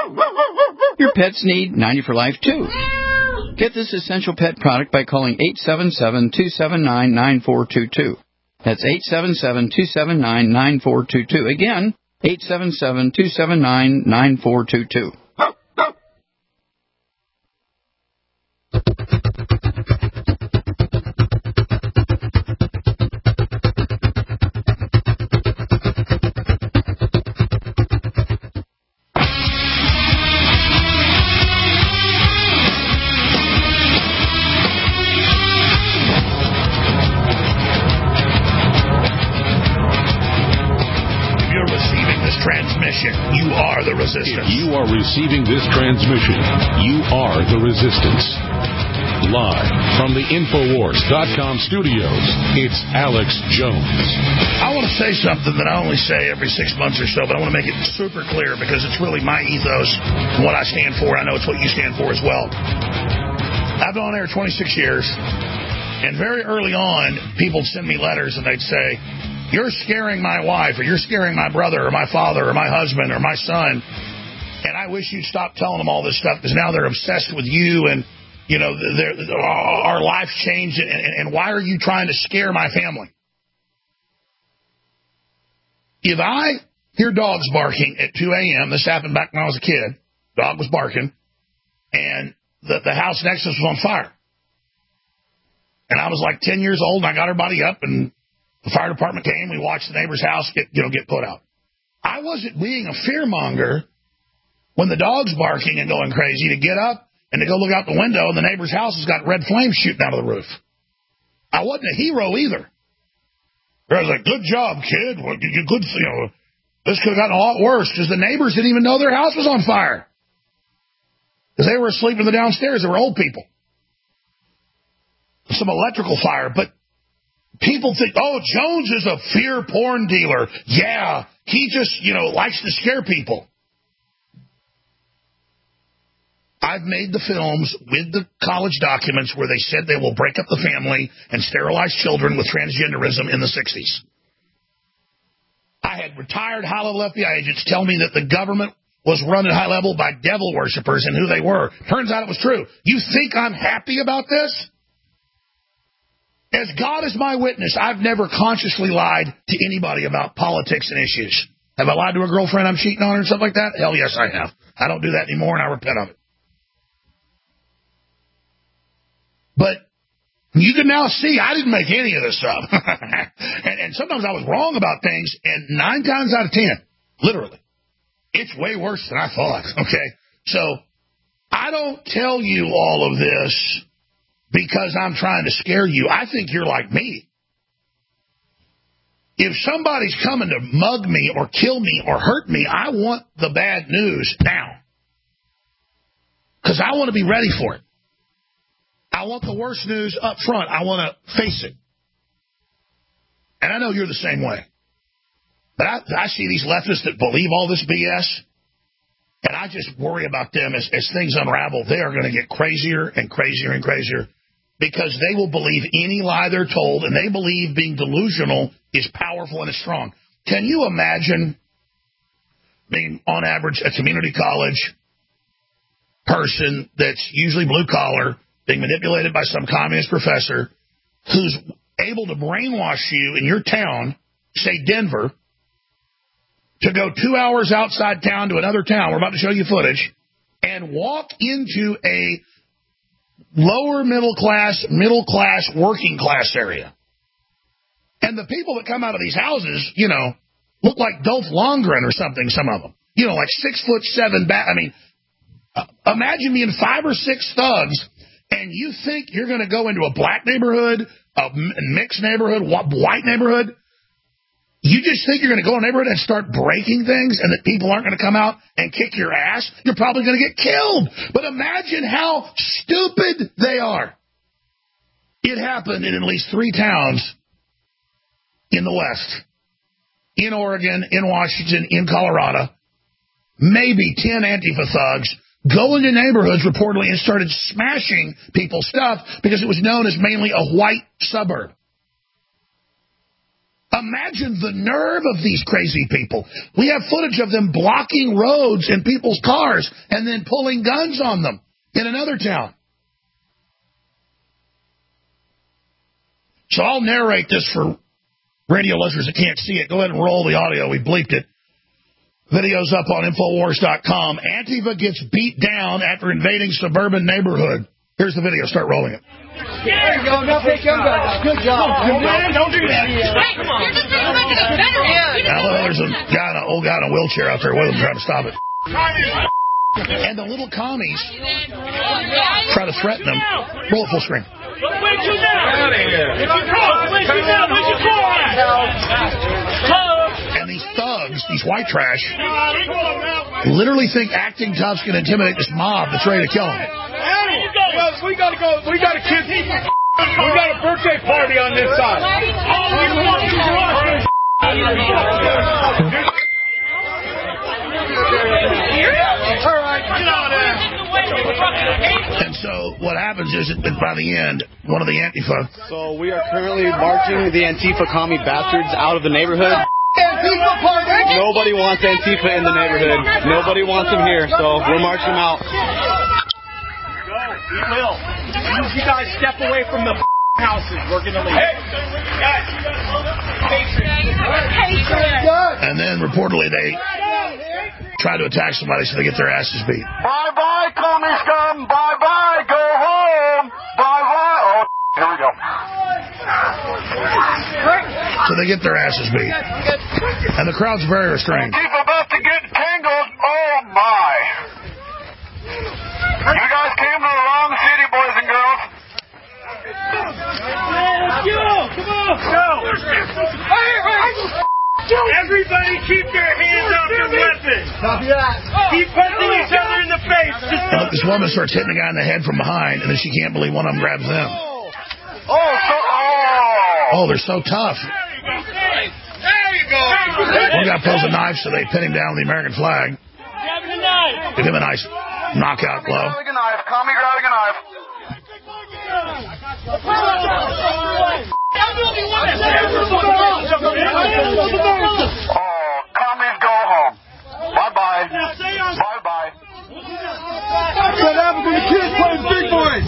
Your pets need ninety for Life, too. Get this essential pet product by calling eight seven seven, two seven nine, nine four two two. That's eight seven seven, two seven nine, nine four two two. Again, eight seven seven, two seven nine, nine four two two. You are the resistance. If you are receiving this transmission, you are the resistance. Live from the Infowars dot com studios, it's Alex Jones. I want to say something that I only say every six months or so, but I want to make it super clear because it's really my ethos and what I stand for. I know it's what you stand for as well. I've been on air twenty-six years, and very early on, people would send me letters and they'd say, "You're scaring my wife, or you're scaring my brother, or my father, or my husband, or my son. And I wish you'd stop telling them all this stuff because now they're obsessed with you, and, you know, our life's changed, and, and, and why are you trying to scare my family?" If I hear dogs barking at two a.m., this happened back when I was a kid, dog was barking, and the, the house next to us was on fire. And I was like ten years old, and I got everybody up, and the fire department came. We watched the neighbor's house get, you know, get put out. I wasn't being a fearmonger when the dog's barking and going crazy to get up and to go look out the window, and the neighbor's house has got red flames shooting out of the roof. I wasn't a hero either. I was like, "Good job, kid. Well, you good, you know, this could have gotten a lot worse," because the neighbors didn't even know their house was on fire because they were asleep in the downstairs. They were old people. Some electrical fire, but people think, "Oh, Jones is a fear porn dealer. Yeah, he just, you know, likes to scare people." I've made the films with the college documents where they said they will break up the family and sterilize children with transgenderism in the sixties. I had retired high-level F B I agents tell me that the government was run at high level by devil worshippers and who they were. Turns out it was true. You think I'm happy about this? As God is my witness, I've never consciously lied to anybody about politics and issues. Have I lied to a girlfriend I'm cheating on her and stuff like that? Hell yes, I have. I don't do that anymore, and I repent of it. But you can now see I didn't make any of this up. and, and sometimes I was wrong about things, and nine times out of ten, literally, it's way worse than I thought, okay? So I don't tell you all of this because I'm trying to scare you. I think you're like me. If somebody's coming to mug me or kill me or hurt me, I want the bad news now. Because I want to be ready for it. I want the worst news up front. I want to face it. And I know you're the same way. But I, I see these leftists that believe all this B S, and I just worry about them as, as things unravel. They are going to get crazier and crazier and crazier because they will believe any lie they're told, and they believe being delusional is powerful and is strong. Can you imagine being, on average, a community college person that's usually blue-collar, being manipulated by some communist professor who's able to brainwash you in your town, say Denver, to go two hours outside town to another town, we're about to show you footage, and walk into a lower middle class, middle class, working class area. And the people that come out of these houses, you know, look like Dolph Lundgren or something, some of them. You know, like six foot seven back. I mean, uh, imagine being five or six thugs, and you think you're going to go into a black neighborhood, a mixed neighborhood, white neighborhood. You just think you're going to go in a neighborhood and start breaking things and that people aren't going to come out and kick your ass? You're probably going to get killed. But imagine how stupid they are. It happened in at least three towns in the West. In Oregon, in Washington, in Colorado. Maybe ten Antifa thugs go into neighborhoods reportedly and started smashing people's stuff because it was known as mainly a white suburb. Imagine the nerve of these crazy people. We have footage of them blocking roads in people's cars and then pulling guns on them in another town. So I'll narrate this for radio listeners that can't see it. Go ahead and roll the audio. We bleeped it. Video's up on Infowars dot com. Antifa gets beat down after invading suburban neighborhood. Here's the video. Start rolling it. There you go. Now take your gun. Good job. Man, don't do that. Hey, come on. You're just making it better. Now, there's a guy, an old guy in a wheelchair out there with him trying to stop it. And the little commies try to threaten them. Roll it full screen. Where'd you now? Where'd you go? Where'd you now? Where'd you go at? And these thugs, these white trash, literally think acting tough's going to intimidate this mob that's ready to kill them. We gotta go. We got a kid. We got a birthday party on this side. And so what happens is that by the end, one of the Antifa. So we are currently marching the Antifa commie bastards out of the neighborhood. Antifa party. Nobody wants Antifa in the neighborhood. Nobody wants them here, so we're marching them out. We will. You guys step away from the houses. We're going to leave. Hey, guys. And then reportedly they try to attack somebody so they get their asses beat. Bye-bye, commie scum. Bye-bye. Go home. Bye-bye. Oh, here we go. So they get their asses beat. And the crowd's very restrained. Keep about to get tangled. Oh, my. You guys came to the wrong city, boys and girls. Let's go! Come on! Go! Everybody keep their hands off your weapons! Keep punching each other in the face! And look, this woman starts hitting the guy in the head from behind, and then she can't believe one of them grabs them. Oh, so, oh! Oh, they're so tough. There you go! One guy pulls a knife, so they pin him down with the American flag. Give him a nice knockout blow. commie grabbing a knife. Oh, commies go home. Bye-bye. Bye-bye. What happened to the kids playing big boys?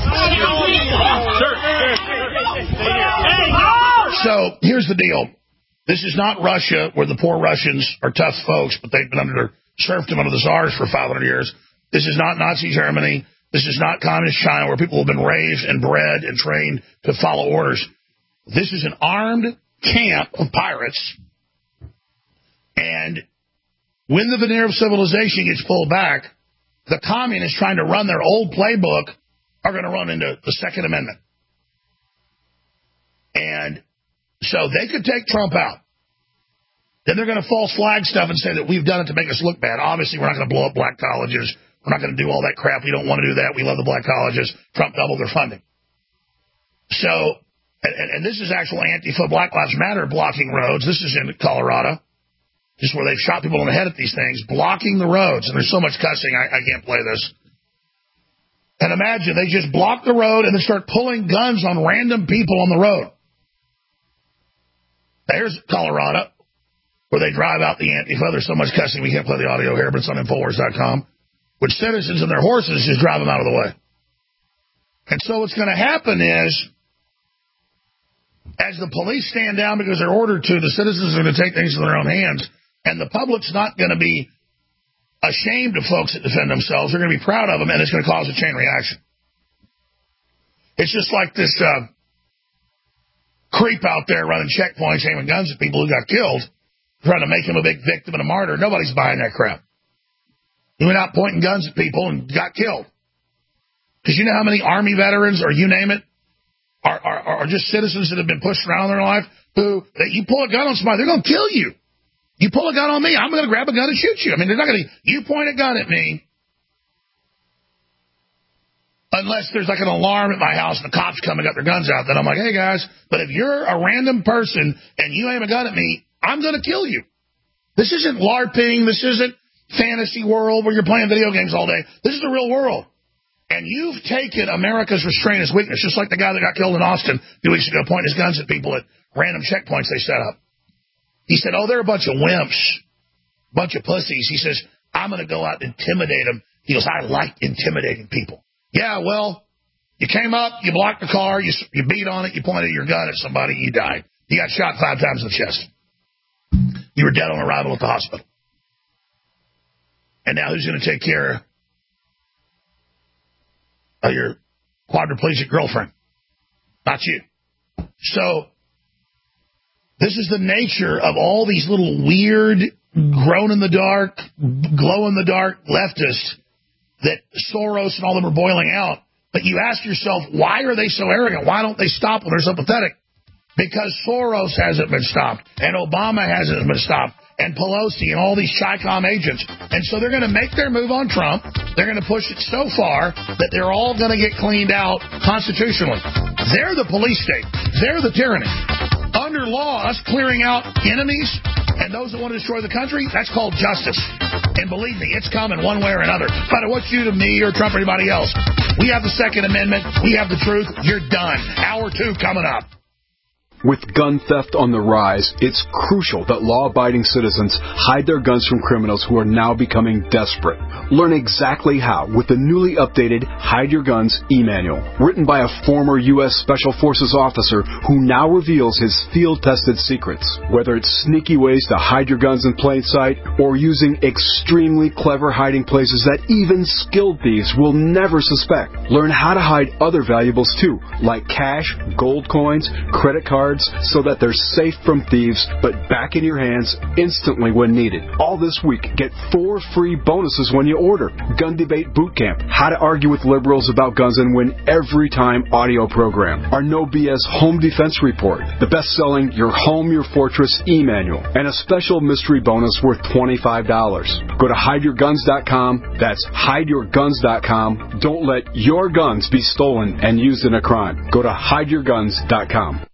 So, here's the deal. This is not Russia, where the poor Russians are tough folks, but they've been under serfdom under the Tsars for five hundred years. This is not Nazi Germany. This is not Communist China, where people have been raised and bred and trained to follow orders. This is an armed camp of pirates. And when the veneer of civilization gets pulled back, the communists trying to run their old playbook are going to run into the Second Amendment. And so they could take Trump out. Then they're going to false flag stuff and say that we've done it to make us look bad. Obviously, we're not going to blow up black colleges. We're not going to do all that crap. We don't want to do that. We love the black colleges. Trump doubled their funding. So, and, and this is actual Antifa Black Lives Matter blocking roads. This is in Colorado. Just where they've shot people in the head at these things, blocking the roads. And there's so much cussing, I, I can't play this. And imagine, they just block the road and then start pulling guns on random people on the road. There's Colorado, where they drive out the Antifa. There's so much cussing, we can't play the audio here, but it's on Infowars dot com. Which citizens and their horses just drive them out of the way. And so what's going to happen is, as the police stand down because they're ordered to, the citizens are going to take things in their own hands. And the public's not going to be ashamed of folks that defend themselves. They're going to be proud of them, and it's going to cause a chain reaction. It's just like this uh, creep out there running checkpoints, aiming guns at people who got killed, trying to make him a big victim and a martyr. Nobody's buying that crap. He went out pointing guns at people and got killed. Because you know how many Army veterans, or you name it, are, are, are just citizens that have been pushed around in their life who, that you pull a gun on somebody, they're going to kill you. You pull a gun on me, I'm going to grab a gun and shoot you. I mean, they're not going to, you point a gun at me, unless there's like an alarm at my house and the cops come and got their guns out, then I'm like, hey guys, but if you're a random person and you aim a gun at me, I'm going to kill you. This isn't LARPing, this isn't fantasy world where you're playing video games all day. This is the real world. And you've taken America's restraint as weakness, just like the guy that got killed in Austin a few weeks ago pointing his guns at people at random checkpoints they set up. He said, oh, they're a bunch of wimps, bunch of pussies. He says, I'm going to go out and intimidate them. He goes, I like intimidating people. Yeah, well, you came up, you blocked the car, you, you beat on it, you pointed your gun at somebody, you died. You got shot five times in the chest. You were dead on arrival at the hospital. And now who's going to take care of your quadriplegic girlfriend? Not you. So, this is the nature of all these little weird, grown-in-the-dark, glow-in-the-dark leftists that Soros and all of them are boiling out. But you ask yourself, why are they so arrogant? Why don't they stop when they're so pathetic? Because Soros hasn't been stopped, and Obama hasn't been stopped, and Pelosi and all these Chi-Com agents. And so they're going to make their move on Trump. They're going to push it so far that they're all going to get cleaned out constitutionally. They're the police state. They're the tyranny. Under law, us clearing out enemies and those that want to destroy the country, that's called justice. And believe me, it's coming one way or another. No matter what you do to me or Trump or anybody else. We have the Second Amendment. We have the truth. You're done. Hour two coming up. With gun theft on the rise, it's crucial that law-abiding citizens hide their guns from criminals who are now becoming desperate. Learn exactly how with the newly updated Hide Your Guns e-manual, written by a former U S Special Forces officer who now reveals his field-tested secrets. Whether it's sneaky ways to hide your guns in plain sight or using extremely clever hiding places that even skilled thieves will never suspect. Learn how to hide other valuables too, like cash, gold coins, credit cards, so that they're safe from thieves, but back in your hands instantly when needed. All this week, get four free bonuses when you order. Gun Debate Bootcamp, How to Argue with Liberals About Guns and Win Every Time audio program. Our No B S Home Defense Report, the best-selling Your Home, Your Fortress e-manual, and a special mystery bonus worth twenty-five dollars. Go to hide your guns dot com. That's hide your guns dot com. Don't let your guns be stolen and used in a crime. Go to hide your guns dot com.